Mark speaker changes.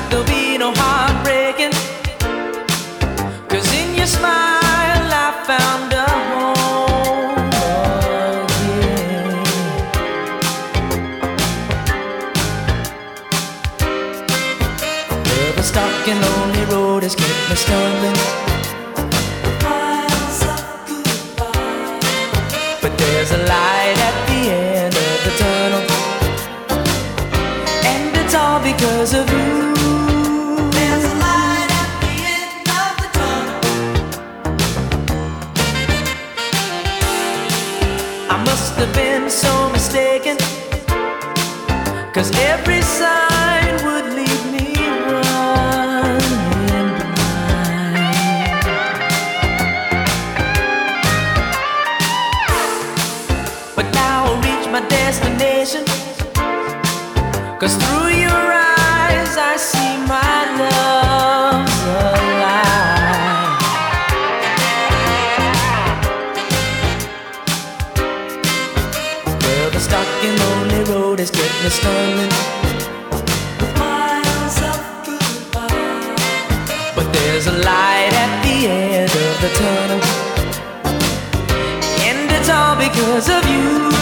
Speaker 1: there'll be no heartbreaking, 'cause in your smile I found a home again. Well, the stark and lonely road has kept me stumbling, but there's a light at the end of the tunnel, and it's all because of you. There's a light at the end of the tunnel. I must have been so mistaken, 'cause every sign would lead me running blind. But now I'll reach my destination, 'cause through your eyes I see my love's alive. Well, the stark and lonely road has kept me stumbling, with miles of goodbye, but there's a light at the end of the tunnel, and it's all because of you.